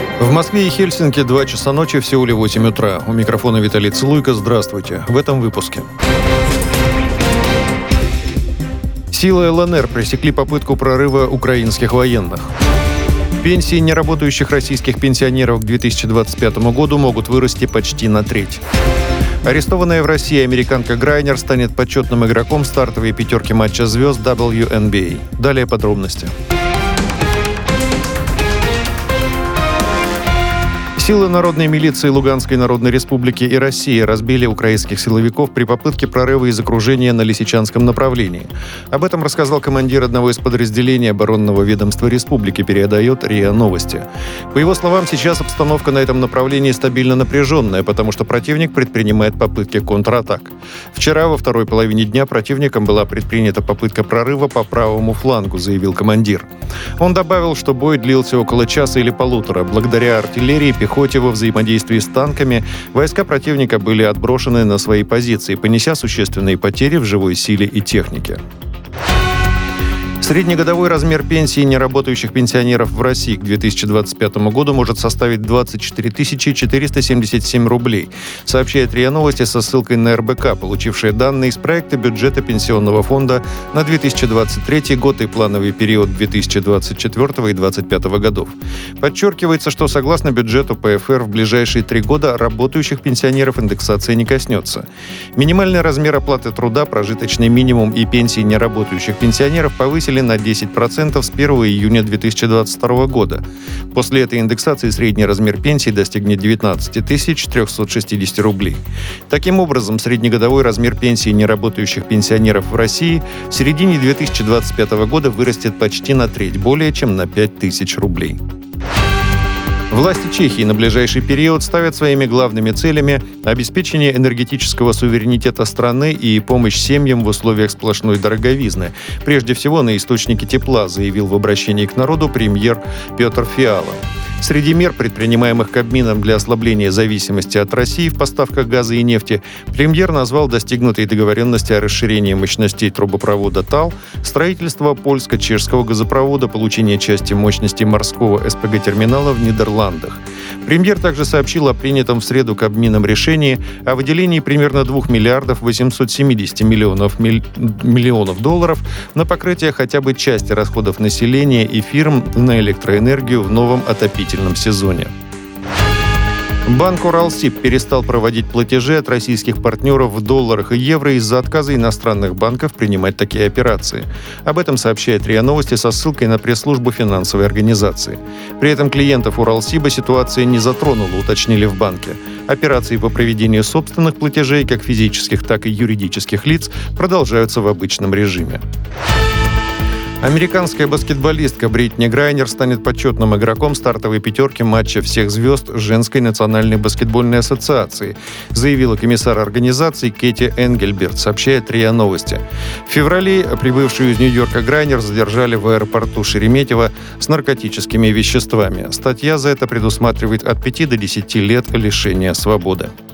В Москве и Хельсинки 2 часа ночи, в Сеуле 8 утра. У микрофона Виталий Цилуйко. Здравствуйте. В этом выпуске. Силы ЛНР пресекли попытку прорыва украинских военных. Пенсии неработающих российских пенсионеров к 2025 году могут вырасти почти на треть. Арестованная в России американка Грайнер станет почетным игроком стартовой пятерки матча звезд WNBA. Далее подробности. Силы народной милиции Луганской Народной Республики и России разбили украинских силовиков при попытке прорыва из окружения на Лисичанском направлении. Об этом рассказал командир одного из подразделений оборонного ведомства республики, передает РИА Новости. По его словам, сейчас обстановка на этом направлении стабильно напряженная, потому что противник предпринимает попытки контратак. Вчера, во второй половине дня, противником была предпринята попытка прорыва по правому флангу, заявил командир. Он добавил, что бой длился около часа или полутора. Благодаря артиллерии, пехоте во взаимодействии с танками войска противника были отброшены на свои позиции, понеся существенные потери в живой силе и технике. Среднегодовой размер пенсии неработающих пенсионеров в России к 2025 году может составить 24 477 рублей, сообщает РИА Новости со ссылкой на РБК, получившая данные из проекта бюджета Пенсионного фонда на 2023 год и плановый период 2024 и 2025 годов. Подчеркивается, что согласно бюджету ПФР в ближайшие 3 года работающих пенсионеров индексация не коснется. Минимальный размер оплаты труда, прожиточный минимум и пенсии неработающих пенсионеров повысили на 10% с 1 июня 2022 года. После этой индексации средний размер пенсии достигнет 19 360 рублей. Таким образом, среднегодовой размер пенсии неработающих пенсионеров в России в середине 2025 года вырастет почти на треть, более чем на 5000 рублей. Власти Чехии на ближайший период ставят своими главными целями обеспечение энергетического суверенитета страны и помощь семьям в условиях сплошной дороговизны, прежде всего на источники тепла, заявил в обращении к народу премьер Петр Фиала. Среди мер, предпринимаемых Кабмином для ослабления зависимости от России в поставках газа и нефти, премьер назвал достигнутые договоренности о расширении мощностей трубопровода ТАЛ, строительство польско-чешского газопровода, получение части мощности морского СПГ-терминала в Нидерландах. Премьер также сообщил о принятом в среду Кабмином решении о выделении примерно 2 миллиардов 870 миллионов долларов на покрытие хотя бы части расходов населения и фирм на электроэнергию в новом отопительном сезоне. Банк Уралсиб перестал проводить платежи от российских партнеров в долларах и евро из-за отказа иностранных банков принимать такие операции. Об этом сообщает РИА Новости со ссылкой на пресс-службу финансовой организации. При этом клиентов Уралсиба ситуация не затронула, уточнили в банке. Операции по проведению собственных платежей как физических, так и юридических лиц продолжаются в обычном режиме. Американская баскетболистка Бритни Грайнер станет почетным игроком стартовой пятерки матча всех звезд Женской национальной баскетбольной ассоциации, заявила комиссар организации Кэти Энгельберт, сообщает РИА Новости. В феврале прибывшую из Нью-Йорка Грайнер задержали в аэропорту Шереметьево с наркотическими веществами. Статья за это предусматривает от 5 до 10 лет лишения свободы.